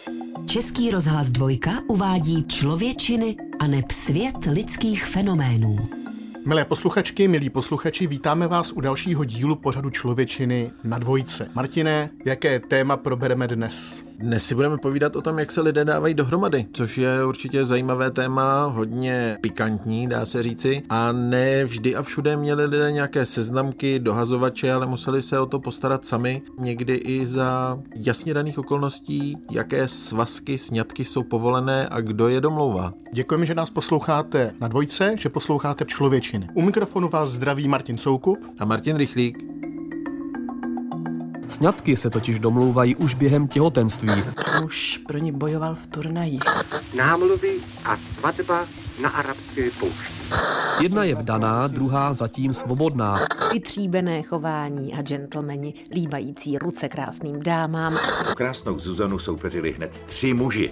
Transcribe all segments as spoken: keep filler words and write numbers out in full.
Český rozhlas Dvojka uvádí Člověčiny a neb svět lidských fenoménů. Milé posluchačky, milí posluchači, vítáme vás u dalšího dílu pořadu Člověčiny na Dvojce. Martine, jaké téma probereme dnes? Dnes si budeme povídat o tom, jak se lidé dávají dohromady, což je určitě zajímavé téma, hodně pikantní, dá se říci. A ne vždy a všude měli lidé nějaké seznamky, dohazovače, ale museli se o to postarat sami. Někdy i za jasně daných okolností, jaké svazky, sňatky jsou povolené a kdo je domlouvá. Děkujeme, že nás posloucháte na Dvojce, že posloucháte Člověčiny. U mikrofonu vás zdraví Martin Soukup a Martin Rychlík. Sňatky se totiž domlouvají už během těhotenství. Muž pro ní bojoval v turnajích. Námluvy a svatba na arabské poušti. Jedna je vdaná, druhá zatím svobodná. Vytříbené chování a gentlemani líbající ruce krásným dámám. O krásnou Zuzanu soupeřili hned tři muži.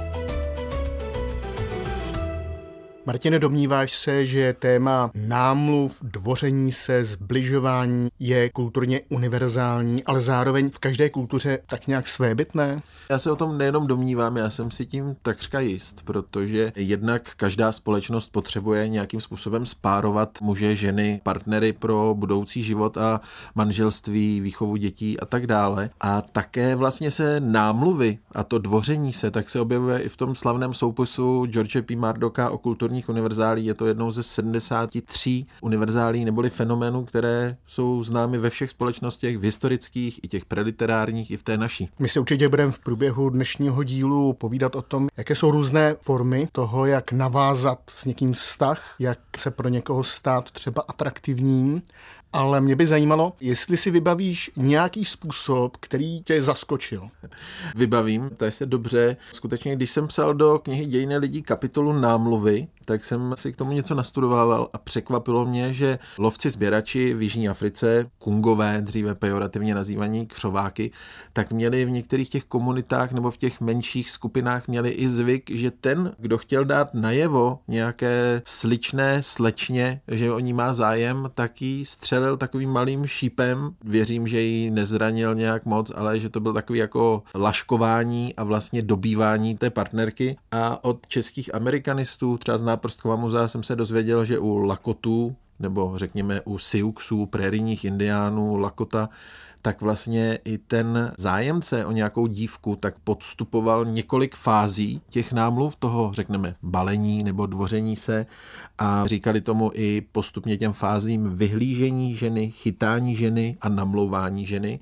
Martine, domníváš se, že téma námluv, dvoření se, zbližování je kulturně univerzální, ale zároveň v každé kultuře tak nějak svébytné? Já se o tom nejenom domnívám, já jsem si tím takřka jist, protože jednak každá společnost potřebuje nějakým způsobem spárovat muže, ženy, partnery pro budoucí život a manželství, výchovu dětí a tak dále. A také vlastně se námluvy a to dvoření se, tak se objevuje i v tom slavném soupisu George P. Murdocka o kulturních univerzálí. Je to jednou ze sedmdesáti tří univerzálí neboli fenoménů, které jsou známy ve všech společnostech, v historických, i těch preliterárních, i v té naší. My se určitě budeme v průběhu dnešního dílu povídat o tom, jaké jsou různé formy toho, jak navázat s někým vztah, jak se pro někoho stát třeba atraktivním. Ale mě by zajímalo, jestli si vybavíš nějaký způsob, který tě zaskočil. Vybavím, to je se dobře. Skutečně, když jsem psal do knihy Dějiny lidí kapitolu námluvy, tak jsem si k tomu něco nastudovával a překvapilo mě, že lovci sběrači v Jižní Africe, kungové, dříve pejorativně nazývaní křováky, tak měli v některých těch komunitách nebo v těch menších skupinách měli i zvyk, že ten, kdo chtěl dát najevo nějaké sličné slečně, že o ní má zájem, tak jí střelil takovým malým šípem. Věřím, že ji nezranil nějak moc, ale že to byl takový jako laškování a vlastně dobývání té partnerky. A od českých amerikanistů, třeba z Náprostkova muzea, jsem se dozvěděl, že u Lakotů, nebo řekněme u Siouxů, prérijních indiánů, Lakota, tak vlastně i ten zájemce o nějakou dívku tak podstupoval několik fází těch námluv, toho řekneme balení nebo dvoření se, a říkali tomu i postupně těm fázím vyhlížení ženy, chytání ženy a namlouvání ženy.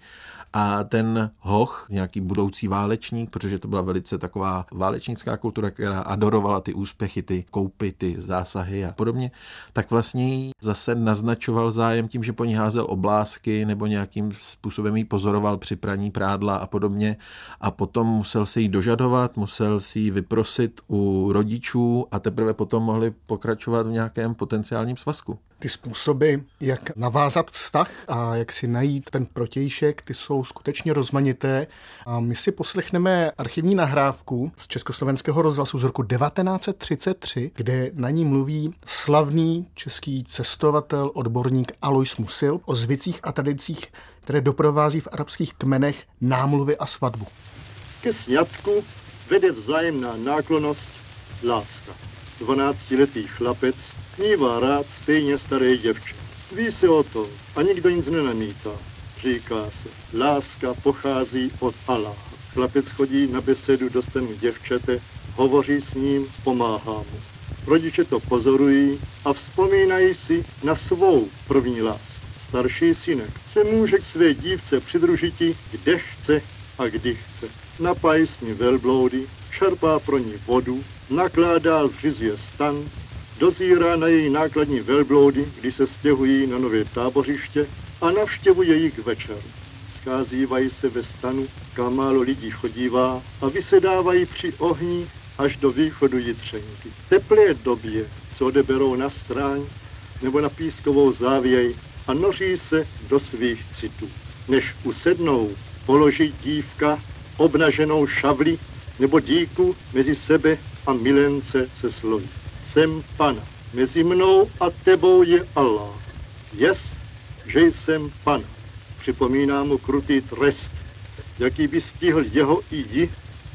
A ten hoch, nějaký budoucí válečník, protože to byla velice taková válečnická kultura, která adorovala ty úspěchy, ty koupy, ty zásahy a podobně, tak vlastně zase naznačoval zájem tím, že po ní házel oblásky nebo nějakým způsobem jí pozoroval při praní prádla a podobně. A potom musel se jí dožadovat, musel si ji vyprosit u rodičů a teprve potom mohli pokračovat v nějakém potenciálním svazku. Ty způsoby, jak navázat vztah a jak si najít ten protějšek, ty jsou skutečně rozmanité. A my si poslechneme archivní nahrávku z Československého rozhlasu z roku devatenáct set třicet tři, kde na ní mluví slavný český cestovatel, odborník Alois Musil o zvycích a tradicích, které doprovází v arabských kmenech námluvy a svatbu. Ke sňatku vede vzájemná náklonnost láska. dvanáctiletý chlapec mívá rád stejně staré děvče. Ví se o to a nikdo nic nenamítá. Říká se, láska pochází od Alláha. Chlapec chodí na besedu do stanu děvčete, hovoří s ním, pomáhá mu. Rodiče to pozorují a vzpomínají si na svou první lásku. Starší synek se může k své dívce přidružiti, kde chce a kdy chce. Napájí s ní velbloudy, čerpá pro ní vodu, nakládá, zřizuje stan, dozírá na její nákladní velbloudy, když se stěhují na nové tábořiště, a navštěvuje ji k večeru. Scházívají se ve stanu, kam málo lidí chodívá, a vysedávají při ohni až do východu jitřenky. V teplé době se odeberou na stráň nebo na pískovou závěj a noří se do svých citů. Než usednou, položí dívka obnaženou šavli nebo díku mezi sebe a milence se slovy. Jsem Pana, mezi mnou a tebou je Allah. Jest, že jsem Pana. Připomíná mu krutý trest, jaký by stihl jeho i ji,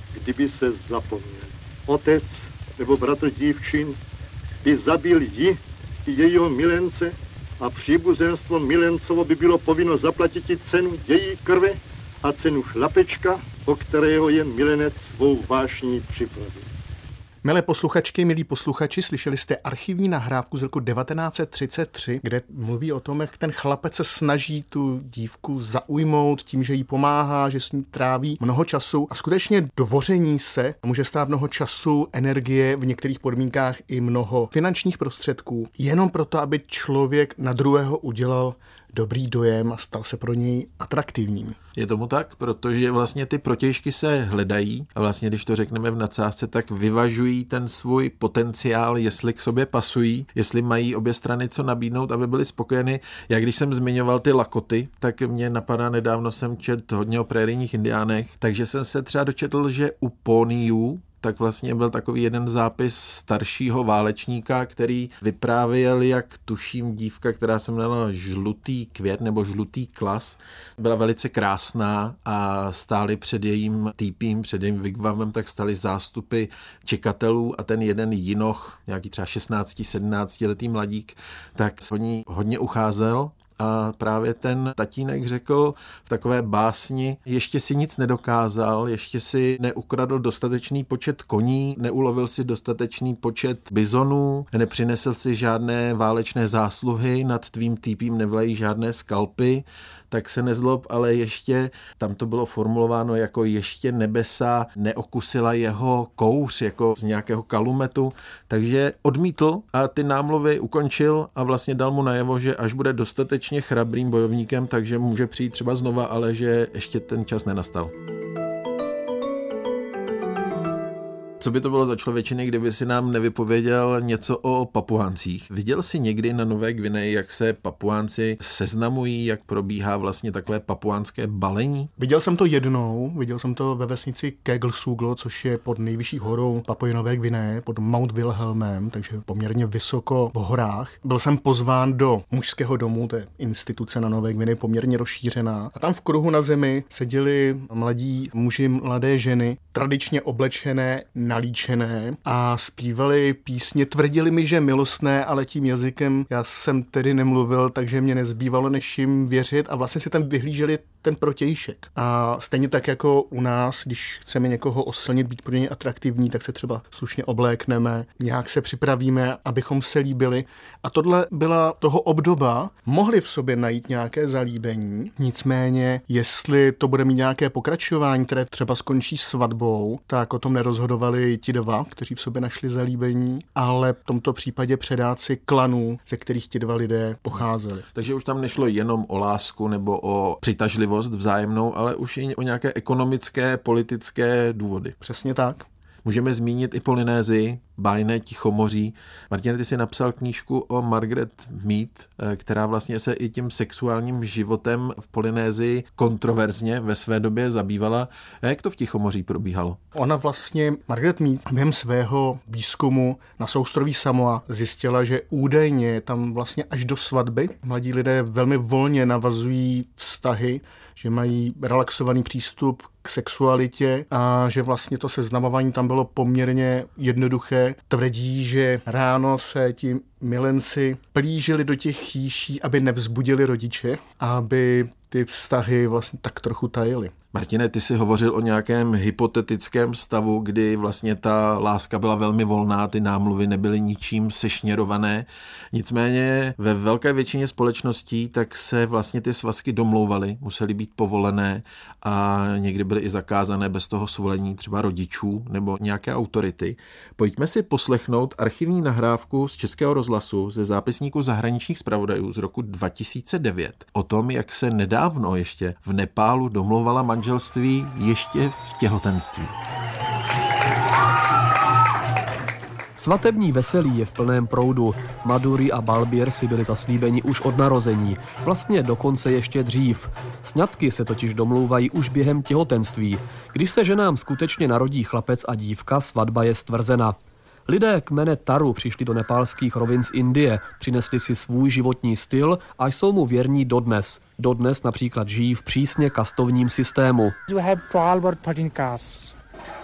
kdyby se zapomněl. Otec nebo bratr dívčin by zabil ji i jejího milence a příbuzenstvo milencovo by bylo povinno zaplatit i cenu její krve a cenu chlapečka, o kterého je milenec svou vášní připravil. Milé posluchačky, milí posluchači, slyšeli jste archivní nahrávku z roku devatenáct set třicet tři, kde mluví o tom, jak ten chlapec se snaží tu dívku zaujmout tím, že jí pomáhá, že s ní tráví mnoho času a skutečně dvoření se může stát mnoho času, energie, v některých podmínkách i mnoho finančních prostředků, jenom proto, aby člověk na druhého udělal dobrý dojem a stal se pro něj atraktivním. Je tomu tak, protože vlastně ty protějšky se hledají a vlastně, když to řekneme v nadsázce, tak vyvažují ten svůj potenciál, jestli k sobě pasují, jestli mají obě strany co nabídnout, aby byly spokojeny. Já když jsem zmiňoval ty Lakoty, tak mě napadá, nedávno jsem četl hodně o prérijních indiánech, takže jsem se třeba dočetl, že u Poniů tak vlastně byl takový jeden zápis staršího válečníka, který vyprávěl, jak tuším dívka, která se jmenovala Žlutý květ nebo Žlutý klas, byla velice krásná a stáli před jejím týpím, před jejím wigwamem, tak stáli zástupy čekatelů a ten jeden jinoch, nějaký třeba šestnáct sedmnáct letý mladík, tak se o ní hodně ucházel. A právě ten tatínek řekl v takové básni, ještě si nic nedokázal, ještě si neukradl dostatečný počet koní, neulovil si dostatečný počet bizonů, nepřinesl si žádné válečné zásluhy, nad tvým týpím nevlají žádné skalpy, tak se nezlob, ale ještě, tam to bylo formulováno jako ještě nebesa neokusila jeho kouř, jako z nějakého kalumetu, takže odmítl a ty námluvy ukončil a vlastně dal mu najevo, že až bude dostatečně chrabrým bojovníkem, takže může přijít třeba znova, ale že ještě ten čas nenastal. Co by to bylo za člověčiny, kdyby si nám nevypověděl něco o Papuáncích? Viděl jsi někdy na Nové Gvineji, jak se Papuánci seznamují, jak probíhá vlastně takové papuánské balení? Viděl jsem to jednou, viděl jsem to ve vesnici Keglesuglo, což je pod nejvyšší horou Papui Nové Gvineje, pod Mount Wilhelmem, takže poměrně vysoko v horách. Byl jsem pozván do mužského domu, to je instituce na Nové Gvineji poměrně rozšířená. A tam v kruhu na zemi seděli mladí muži, mladé ženy, tradičně oblečené, nalíčené a zpívali písně, tvrdili mi, že milostné, ale tím jazykem já jsem tedy nemluvil, takže mě nezbývalo, než jim věřit a vlastně si tam vyhlíželi ten protějšek. A stejně tak jako u nás, když chceme někoho oslnit, být pro něj atraktivní, tak se třeba slušně oblékneme, nějak se připravíme, abychom se líbili. A tohle byla toho obdoba, mohli v sobě najít nějaké zalíbení, nicméně, jestli to bude mít nějaké pokračování, které třeba skončí svatbou, tak o tom nerozhodovali ti dva, kteří v sobě našli zalíbení, ale v tomto případě předáci klanů, ze kterých ti dva lidé pocházeli. Takže už tam nešlo jenom o lásku nebo o přitažlivost vzájemnou, ale už i o nějaké ekonomické, politické důvody. Přesně tak. Můžeme zmínit i Polynézii, bájné Tichomoří. Martin, ty jsi napsal knížku o Margaret Mead, která vlastně se i tím sexuálním životem v Polynézii kontroverzně ve své době zabývala. A jak to v Tichomoří probíhalo? Ona vlastně, Margaret Mead, během svého výzkumu na souostroví Samoa zjistila, že údajně tam vlastně až do svatby mladí lidé velmi volně navazují vztahy, že mají relaxovaný přístup k sexualitě a že vlastně to seznamování tam bylo poměrně jednoduché. Tvrdí, že ráno se ti milenci plížili do těch chýší, aby nevzbudili rodiče, aby ty vztahy vlastně tak trochu tajily. Martine, ty jsi hovořil o nějakém hypotetickém stavu, kdy vlastně ta láska byla velmi volná, ty námluvy nebyly ničím sešněrované. Nicméně ve velké většině společností tak se vlastně ty svazky domlouvaly, musely být povolené a někdy byly i zakázané bez toho svolení třeba rodičů nebo nějaké autority. Pojďme si poslechnout archivní nahrávku z Českého rozhlasu ze zápisníku zahraničních zpravodajů z roku dva tisíce devět o tom, jak se nedávno ještě v Nepálu domlouvala manželství ještě v těhotenství. Svatební veselí je v plném proudu. Maduri a Balbír si byli zaslíbeni už od narození, vlastně dokonce ještě dřív. Sňatky se totiž domlouvají už během těhotenství. Když se ženám skutečně narodí chlapec a dívka, svatba je stvrzena. Lidé kmene Taru přišli do nepálských rovin z Indie, přinesli si svůj životní styl a jsou mu věrní dodnes. Dodnes například žijí v přísně kastovním systému. You have twelve or thirteen castes.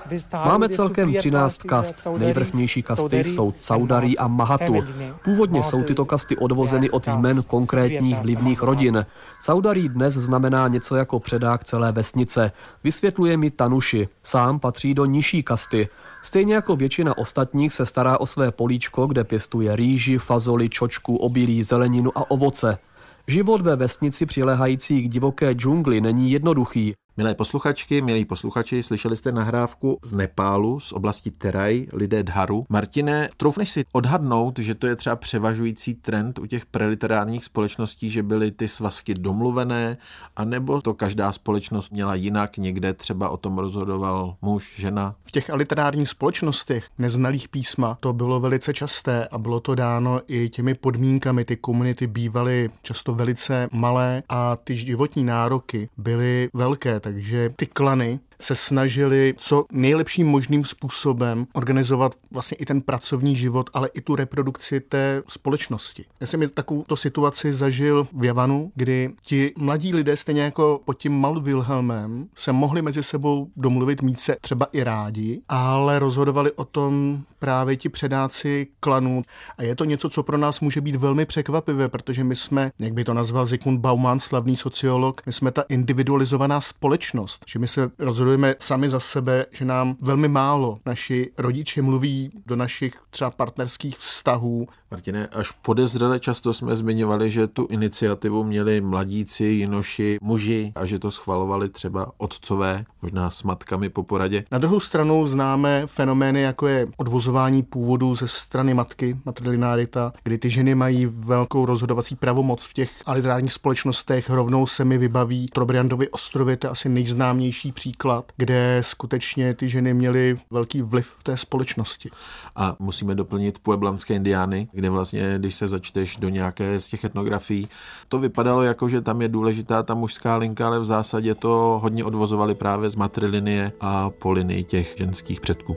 Máme celkem třináct kast. Nejvrchnější kasty jsou Caudarí a Mahatu. Původně jsou tyto kasty odvozeny od jmen konkrétních vlivných rodin. Caudarí dnes znamená něco jako předák celé vesnice. Vysvětluje mi Tanuši. Sám patří do nižší kasty. Stejně jako většina ostatních se stará o své políčko, kde pěstuje rýži, fazoli, čočku, obilí, zeleninu a ovoce. Život ve vesnici přilehající k divoké džungli není jednoduchý. Milé posluchačky, milí posluchači, slyšeli jste nahrávku z Nepálu, z oblasti Teraj, lidé Dharu. Martine, troufneš si odhadnout, že to je třeba převažující trend u těch preliterárních společností, že byly ty svazky domluvené, anebo to každá společnost měla jinak, někde třeba o tom rozhodoval muž, žena? V těch literárních společnostech neznalých písma to bylo velice časté a bylo to dáno i těmi podmínkami. Ty komunity bývaly často velice malé a ty životní nároky byly velké. Takže ty klany se snažili co nejlepším možným způsobem organizovat vlastně i ten pracovní život, ale i tu reprodukci té společnosti. Já jsem takovouto situaci zažil v Javanu, kdy ti mladí lidé stejně jako pod tím Mal Wilhelmem se mohli mezi sebou domluvit, mít se třeba i rádi, ale rozhodovali o tom právě ti předáci klanů. A je to něco, co pro nás může být velmi překvapivé, protože my jsme, jak by to nazval Zygmunt Bauman, slavný sociolog, my jsme ta individualizovaná společnost, že my se rozhodujeme sami za sebe, že nám velmi málo naši rodiče mluví do našich třeba partnerských vztahů. Martine, až podezřele často jsme zmiňovali, že tu iniciativu měli mladíci, jinoši, muži a že to schvalovali třeba otcové, možná s matkami po poradě. Na druhou stranu známe fenomény, jako je odvozování původu ze strany matky, matrilinarita, kdy ty ženy mají velkou rozhodovací pravomoc v těch literárních společnostech. Rovnou se mi vybaví Trobriandovy ostrovy, to je asi nejznámější příklad, kde skutečně ty ženy měly velký vliv v té společnosti. A musíme doplnit pueblanské indiány, kde vlastně, když se začteš do nějaké z těch etnografií, to vypadalo jako, že tam je důležitá ta mužská linka, ale v zásadě to hodně odvozovali právě z matrilinie a po linii těch ženských předků.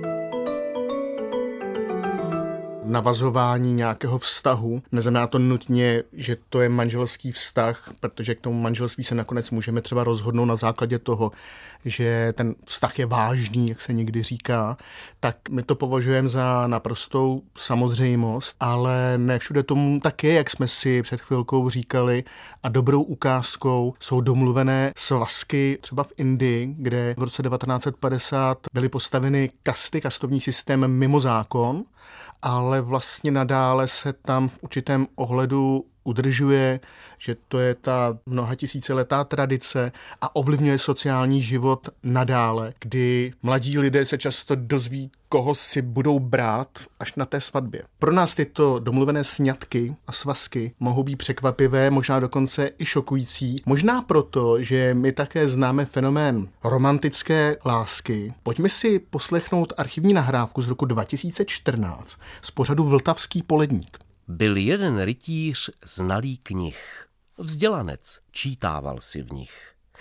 Navazování nějakého vztahu. Neznamená to nutně, že to je manželský vztah, protože k tomu manželství se nakonec můžeme třeba rozhodnout na základě toho, že ten vztah je vážný, jak se někdy říká, tak my to považujeme za naprostou samozřejmost, ale ne všude tomu tak je, jak jsme si před chvilkou říkali, a dobrou ukázkou jsou domluvené svazky třeba v Indii, kde v roce devatenáct set padesát byly postaveny kasty, kastovní systém mimo zákon, ale vlastně nadále se tam v určitém ohledu udržuje, že to je ta mnoha tisíciletá tradice a ovlivňuje sociální život nadále, kdy mladí lidé se často dozví, koho si budou brát až na té svatbě. Pro nás tyto domluvené sňatky a svazky mohou být překvapivé, možná dokonce i šokující. Možná proto, že my také známe fenomén romantické lásky. Pojďme si poslechnout archivní nahrávku z roku dva tisíce čtrnáct z pořadu Vltavský poledník. Byl jeden rytíř znalý knih. Vzdělanec, čítával si v nich.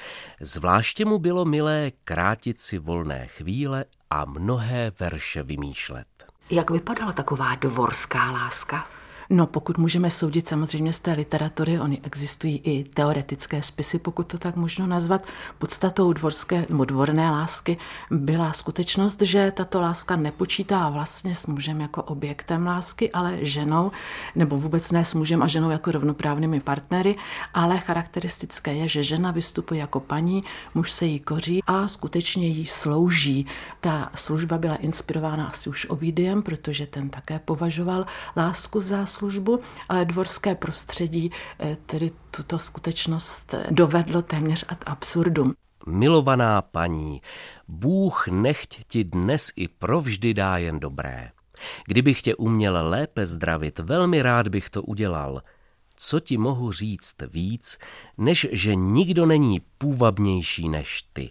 Zvláště mu bylo milé krátit si volné chvíle a mnohé verše vymýšlet. Jak vypadala taková dvorská láska? No, pokud můžeme soudit samozřejmě z té literatury, oni existují i teoretické spisy, pokud to tak možno nazvat. Podstatou dvorské nebo dvorné lásky byla skutečnost, že tato láska nepočítá vlastně s mužem jako objektem lásky, ale ženou, nebo vůbec ne s mužem a ženou jako rovnoprávnými partnery, ale charakteristické je, že žena vystupuje jako paní, muž se jí koří a skutečně jí slouží. Ta služba byla inspirována asi už Ovidiem, protože ten také považoval lásku za službu, ale dvorské prostředí tedy tuto skutečnost dovedlo téměř ad absurdum. Milovaná paní, Bůh nechť ti dnes i provždy dá jen dobré. Kdybych tě uměl lépe zdravit, velmi rád bych to udělal. Co ti mohu říct víc, než že nikdo není půvabnější než ty.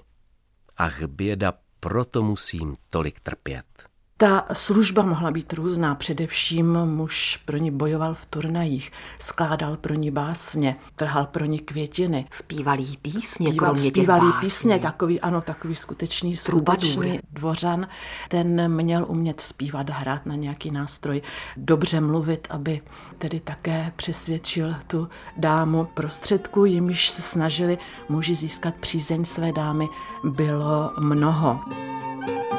Ach běda, proto musím tolik trpět. Ta služba mohla být různá, především muž pro ní bojoval v turnajích, skládal pro ní básně, trhal pro ní květiny. Zpívalý písně, Zpíval, kromě zpívalý těch básní. písně, takový, ano, takový skutečný, skutečný dvořan. Ten měl umět zpívat, hrát na nějaký nástroj, dobře mluvit, aby tedy také přesvědčil tu dámu. Prostředků, jimiž se snažili muži získat přízeň své dámy, bylo mnoho.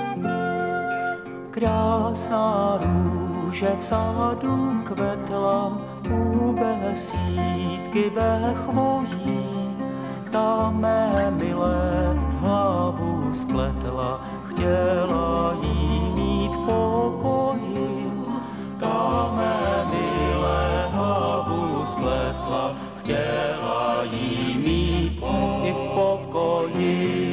Krásná růže v sádu kvetla, u besídky ve chvojí, ta mé milé hlavu spletla, chtěla jí mít v pokoji. Ta mé milé hlavu spletla, chtěla jí mít i v pokoji.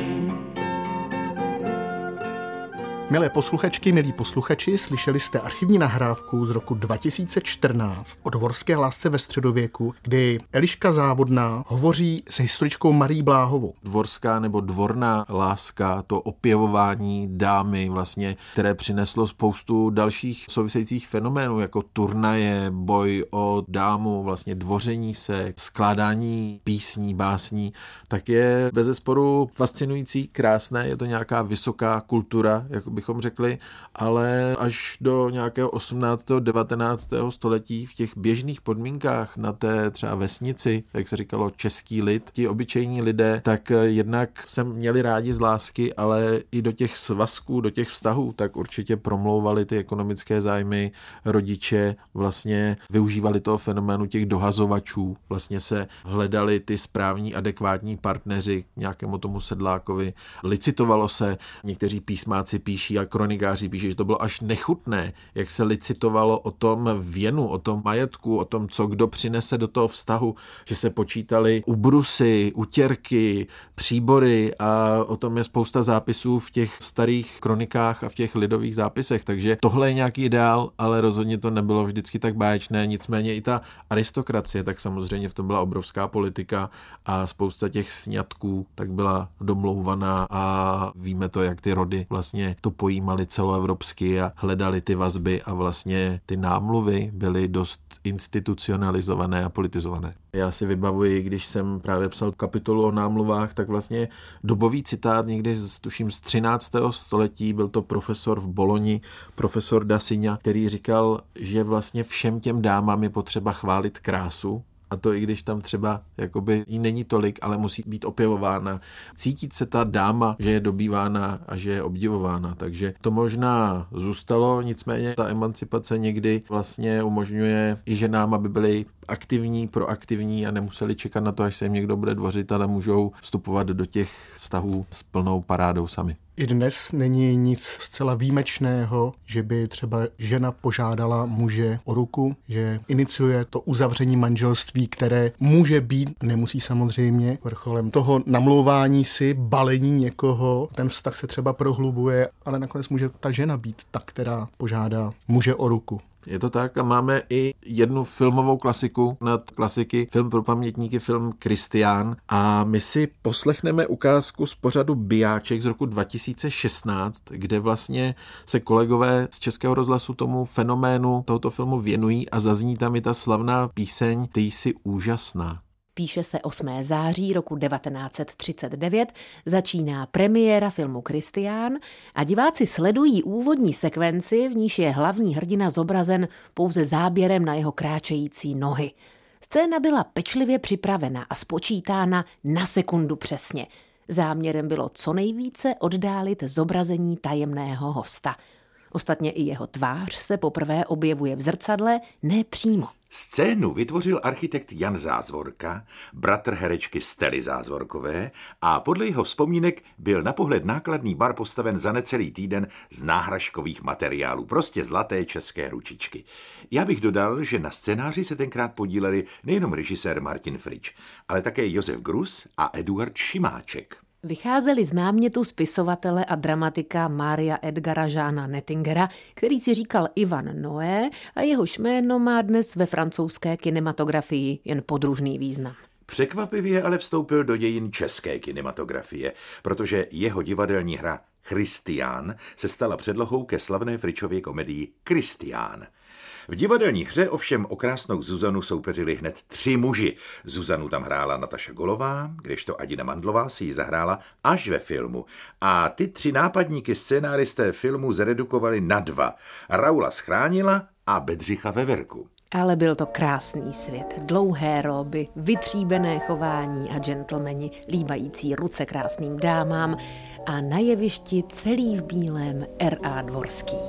Milé posluchačky, milí posluchači, slyšeli jste archivní nahrávku z roku dva tisíce čtrnáct o dvorské lásce ve středověku, kdy Eliška Závodná hovoří s historičkou Marií Bláhovou. Dvorská nebo dvorná láska, to opěvování dámy vlastně, které přineslo spoustu dalších souvisejících fenoménů, jako turnaje, boj o dámu, vlastně dvoření se, skládání písní, básní, tak je bezesporu fascinující, krásné, je to nějaká vysoká kultura, jako bychom řekli, ale až do nějakého osmnáctého devatenáctého století v těch běžných podmínkách na té třeba vesnici, jak se říkalo český lid, ti obyčejní lidé, tak jednak se měli rádi z lásky, ale i do těch svazků, do těch vztahů, tak určitě promlouvali ty ekonomické zájmy, rodiče vlastně využívali toho fenoménu těch dohazovačů, vlastně se hledali ty správní, adekvátní partneři k nějakému tomu sedlákovi, licitovalo se, někteří písmáci píší a kronikáři píší, že to bylo až nechutné, jak se licitovalo o tom věnu, o tom majetku, o tom, co kdo přinese do toho vztahu, že se počítali ubrusy, utěrky, příbory a o tom je spousta zápisů v těch starých kronikách a v těch lidových zápisech, takže tohle je nějaký ideál, ale rozhodně to nebylo vždycky tak báječné, nicméně i ta aristokracie, tak samozřejmě v tom byla obrovská politika a spousta těch sňatků tak byla domlouvaná a víme to, jak ty rody vlastně to pojímali celoevropsky a hledali ty vazby a vlastně ty námluvy byly dost institucionalizované a politizované. Já si vybavuji, když jsem právě psal kapitolu o námluvách, tak vlastně dobový citát někdy, tuším z třináctého století, byl to profesor v Boloni, profesor da Signa, který říkal, že vlastně všem těm dámám je potřeba chválit krásu, a to i když tam třeba jakoby jí není tolik, ale musí být opěvována. Cítit se ta dáma, že je dobývána a že je obdivována. Takže to možná zůstalo, nicméně ta emancipace někdy vlastně umožňuje i ženám, aby byly aktivní, proaktivní a nemuseli čekat na to, až se jim někdo bude dvořit, ale můžou vstupovat do těch vztahů s plnou parádou sami. I dnes není nic zcela výjimečného, že by třeba žena požádala muže o ruku, že iniciuje to uzavření manželství, které může být, nemusí samozřejmě, vrcholem toho namlouvání si, balení někoho. Ten vztah se třeba prohlubuje, ale nakonec může ta žena být ta, která požádá muže o ruku. Je to tak a máme i jednu filmovou klasiku nad klasiky, film pro pamětníky, film Kristián a my si poslechneme ukázku z pořadu Bijáček z roku dva tisíce šestnáct, kde vlastně se kolegové z Českého rozhlasu tomu fenoménu tohoto filmu věnují a zazní tam i ta slavná píseň Ty jsi úžasná. Píše se osmého září roku devatenáct set třicet devět, začíná premiéra filmu Kristián a diváci sledují úvodní sekvenci, v níž je hlavní hrdina zobrazen pouze záběrem na jeho kráčející nohy. Scéna byla pečlivě připravena a spočítána na sekundu přesně. Záměrem bylo co nejvíce oddálit zobrazení tajemného hosta. Ostatně i jeho tvář se poprvé objevuje v zrcadle, ne přímo. Scénu vytvořil architekt Jan Zázvorka, bratr herečky Stely Zázvorkové a podle jeho vzpomínek byl na pohled nákladný bar postaven za necelý týden z náhražkových materiálů, prostě zlaté české ručičky. Já bych dodal, že na scénáři se tenkrát podíleli nejenom režisér Martin Frič, ale také Josef Grus a Eduard Šimáček. Vycházeli z námětu spisovatele a dramatika Mária Edgara Jeana Nettingera, který si říkal Ivan Noé a jehož jméno má dnes ve francouzské kinematografii jen podružný význam. Překvapivě ale vstoupil do dějin české kinematografie, protože jeho divadelní hra Kristián se stala předlohou ke slavné Fričově komedii Kristián. V divadelní hře ovšem o krásnou Zuzanu soupeřili hned tři muži. Zuzanu tam hrála Nataša Golová, kdežto Adina Mandlová si ji zahrála až ve filmu. A ty tři nápadníky scénáristé filmu zredukovali na dva. Raula Schránila a Bedřicha Veverku. Ale byl to krásný svět, dlouhé róby, vytříbené chování a gentlemani, líbající ruce krásným dámám a na jevišti celý v bílém R A Dvorský.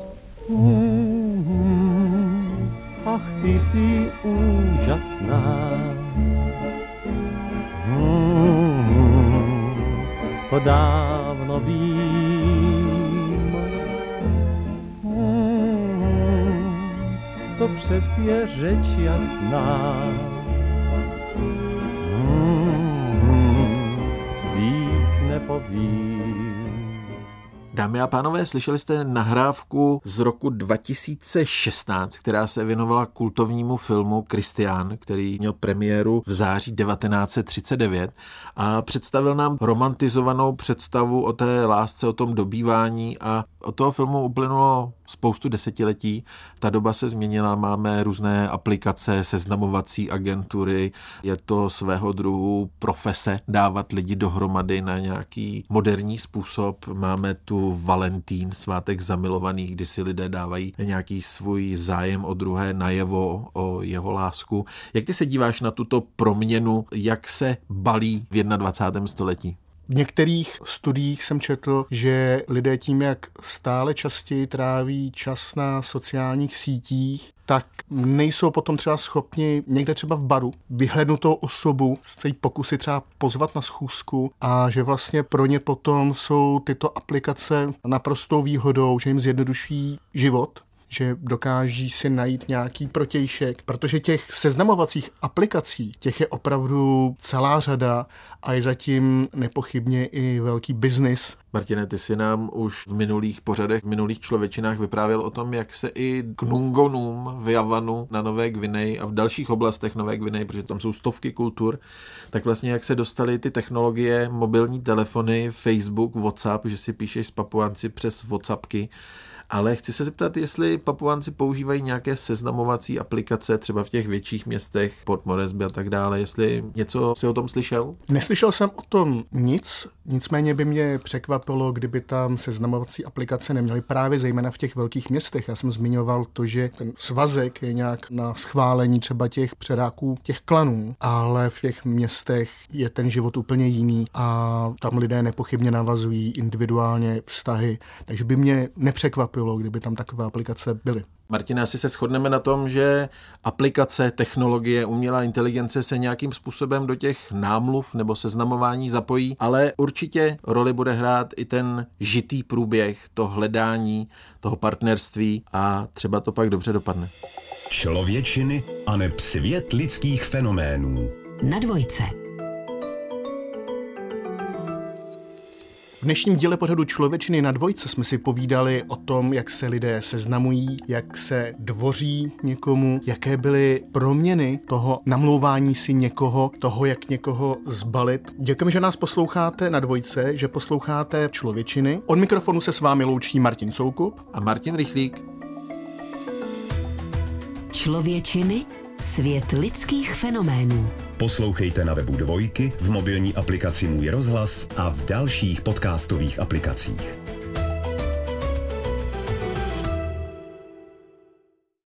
Mm, ach, ty jsi úžasná. Mm, to dávno vím. Mm, to přeci je řeč jasná. Mm, víc nepovím. Dámy a pánové, slyšeli jste nahrávku z roku dva tisíce šestnáct, která se věnovala kultovnímu filmu Kristián, který měl premiéru v září devatenáct set třicet devět a představil nám romantizovanou představu o té lásce, o tom dobývání a od toho filmu uplynulo spoustu desetiletí. Ta doba se změnila, máme různé aplikace, seznamovací agentury, je to svého druhu profese dávat lidi dohromady na nějaký moderní způsob. Máme tu Valentín, svátek zamilovaných, kdy si lidé dávají nějaký svůj zájem o druhé najevo, o jeho lásku. Jak ty se díváš na tuto proměnu, jak se balí v dvacátém prvním století? V některých studiích jsem četl, že lidé tím, jak stále častěji tráví čas na sociálních sítích, tak nejsou potom třeba schopni někde třeba v baru vyhlednutou osobu, se jí pokusy třeba pozvat na schůzku a že vlastně pro ně potom jsou tyto aplikace naprostou výhodou, že jim zjednoduší život, že dokáží si najít nějaký protějšek, protože těch seznamovacích aplikací, těch je opravdu celá řada a je zatím nepochybně i velký biznis. Martine, ty si nám už v minulých pořadech, v minulých člověčinách vyprávěl o tom, jak se i k Nungonům v Javanu na Nové Gvineji a v dalších oblastech Nové Gvineji, protože tam jsou stovky kultur, tak vlastně jak se dostaly ty technologie, mobilní telefony, Facebook, WhatsApp, že si píšeš s Papuánci přes WhatsAppky. Ale chci se zeptat, jestli Papuánci používají nějaké seznamovací aplikace, třeba v těch větších městech, Port Moresby a tak dále, jestli něco si o tom slyšel? Neslyšel jsem o tom nic, nicméně by mě překvapilo, kdyby tam seznamovací aplikace neměly právě zejména v těch velkých městech. Já jsem zmiňoval to, že ten svazek je nějak na schválení třeba těch předáků, těch klanů, ale v těch městech je ten život úplně jiný a tam lidé nepochybně navazují individuálně vztahy, takže by mě nepřekvapilo, kdyby tam takové aplikace byly. Martina, asi se shodneme na tom, že aplikace, technologie, umělá inteligence se nějakým způsobem do těch námluv nebo seznamování zapojí, ale určitě roli bude hrát i ten žitý průběh, to hledání, toho partnerství a třeba to pak dobře dopadne. Člověčiny aneb svět lidských fenoménů. Na dvojce. V dnešním díle pořadu Člověčiny na dvojce jsme si povídali o tom, jak se lidé seznamují, jak se dvoří někomu, jaké byly proměny toho namlouvání si někoho, toho, jak někoho zbalit. Děkujeme, že nás posloucháte na dvojce, že posloucháte Člověčiny. Od mikrofonu se s vámi loučí Martin Soukup a Martin Rychlík. Člověčiny, svět lidských fenoménů. Poslouchejte na webu Dvojky, v mobilní aplikaci Můj rozhlas a v dalších podcastových aplikacích.